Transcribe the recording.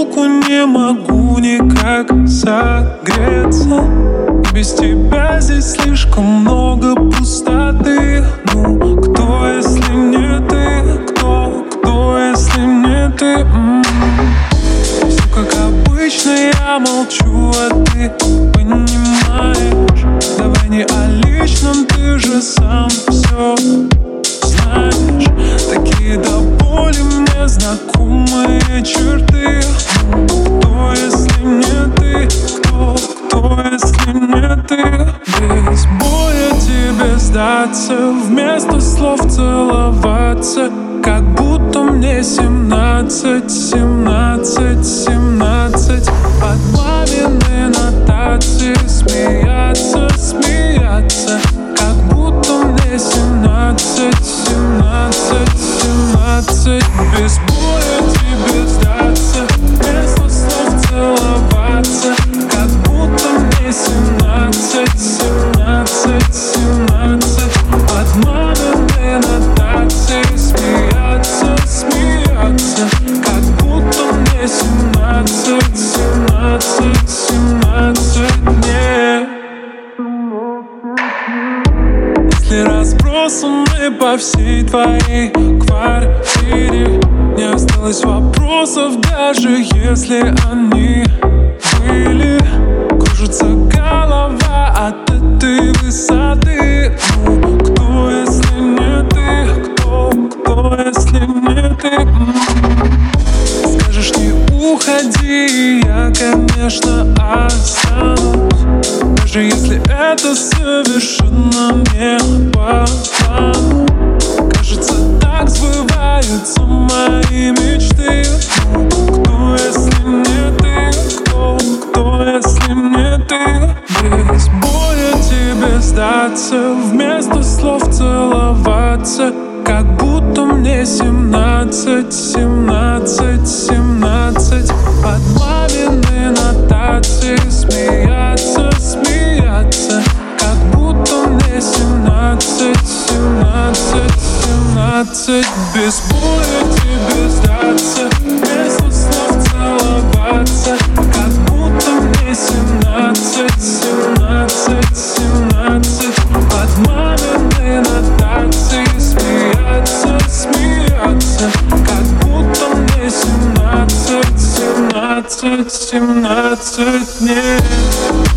руку, не могу никак согреться. И без тебя здесь слишком много пустоты. Ну, кто, если не ты? Кто, если не ты? Все как обычно, я молчу, а ты понимаешь. Давай не о личном, ты же сам все знаешь. Такие до боли мне знакомые черты. Кто, если не ты? Кто, если не ты? Без боя тебе сдаться, вместо слов целоваться, как будто мне 17, 17, 17. Под мамины нотации смеяться, смеяться, как будто мне 17, 17, 17. Без боя тебе сдаться, вместо слов целоваться, как будто мне 17, 17, 17. Под мамины нотации смеяться, смеяться, как будто мне 17, 17, 17. Нет. Если разбросаны по всей твоей квартире, не осталось вопросов, даже если они были. Кружится голова от этой высоты. Ну, кто, если не ты? Кто, если не ты? Скажешь, не уходи, я, конечно, останусь, даже если это совершенно не по плану. Кажется, так сбываются мои мечты. Кто, если не ты? Кто, если не ты? Без боя тебе сдаться, вместо слов целоваться, как будто мне 17, 17, 17. Под мамины нотации смеяться, смеяться, как будто мне 17, 17, 17. Без боя тебе сдаться, вместо слов целоваться, как будто мне 17, 17, 17. Под мамины нотации смеяться, смеяться, как будто мне 17, 17, 17. Нет.